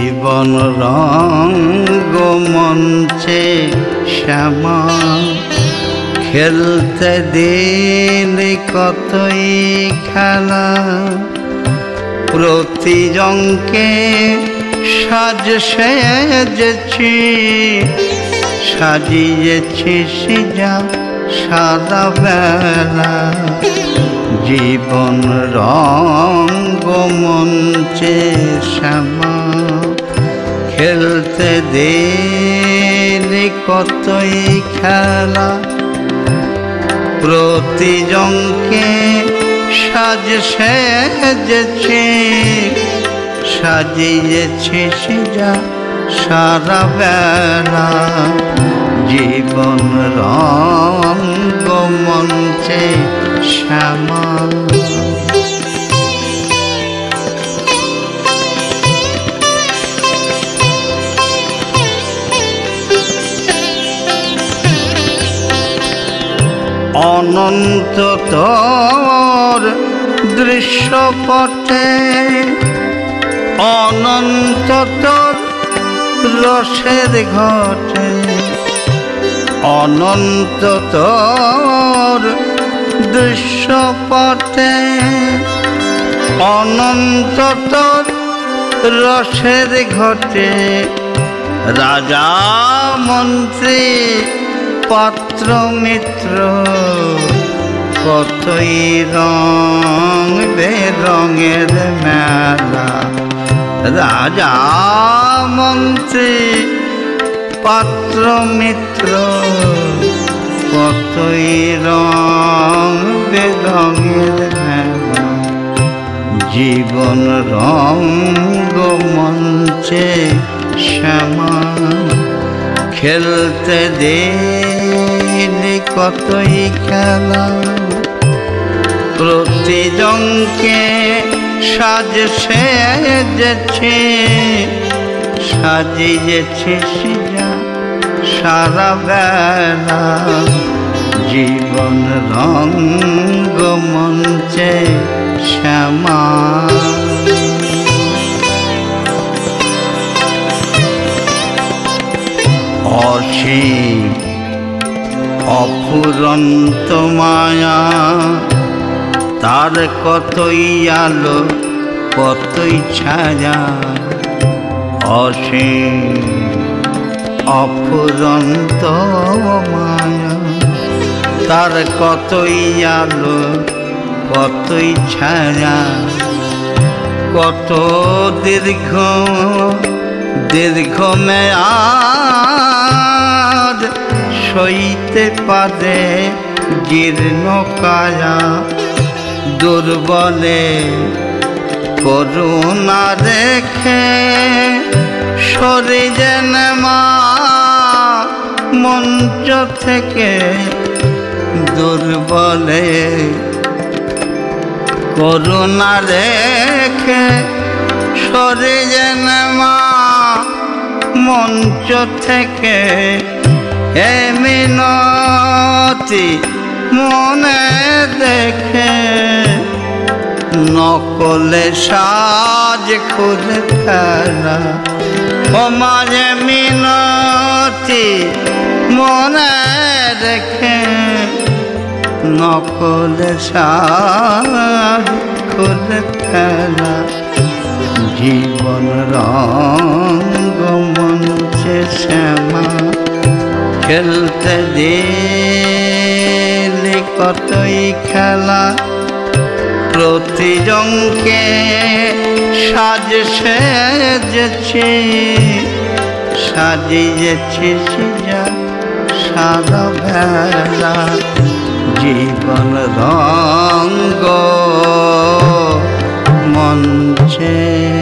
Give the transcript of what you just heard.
জীবন রঙ্গমঞ্চে শ্যামা খেলতে দিলে কতই খেলা, প্রতিজনকে সাজ সেজেছি, সাজিয়েছি সিজা সারা বেলা। জীবন রঙ্গমঞ্চে শ্যামা খেলতে দিলে কতই খেলা, প্রতিজনকে সাজ সেজেছি, সাজিয়েছি সিজা সারা বেলা। জীবন রঙ্গমঞ্চে শ্যামা। অনন্ত তোর দৃশ্যপটে, অনন্ত তোর রসের ঘটে, অনন্ত তোর দৃশ্যপটে, অনন্ত তোর রসের ঘটে। রাজা মন্ত্রী পাত্র মিত্র কতই রং বেরঙের মেলা। রাজা মন্ত্রী পাত্র মিত্র কতই রং বেরঙের মেলা। জীবন রঙ্গমঞ্চে শ্যামা খেলতে দিলে কতই খেলা, প্রতিজনকে সাজ সেজেছি, সাজিয়েছি সিজা সারা বেলা। জীবন রঙ্গমঞ্চে শ্যামা। অসীম অফুরন্ত মায়া, তার কতই আলো কতই ছায়া। অসীম অফুরন্ত মায়া, তার কতই আলো কতই ছায়া। কত দীর্ঘ দীর্ঘ মেয়াদ সইতে পারে জীর্ণ কায়া। দুর্বলে করুণা রেখে সরে যেন মা মঞ্চ থেকে। দুর্বলে করুণা রেখে সরে যেন মা মঞ্চ থেকে। এ মিনতি মনে দেখে নকলে সাজ খুলে ফেলা। ও মাঝে মিনতি মনে রেখে নকলে সাজ খুলে ফেলা। জীবন রঙ্গমঞ্চে শ্যামা খেলতে দিলে কতই খেলা, প্রতিজনকে সাজ সেজেছি, সাজিয়েছি সিজা সারা বেলা। জীবন রঙ্গমঞ্চে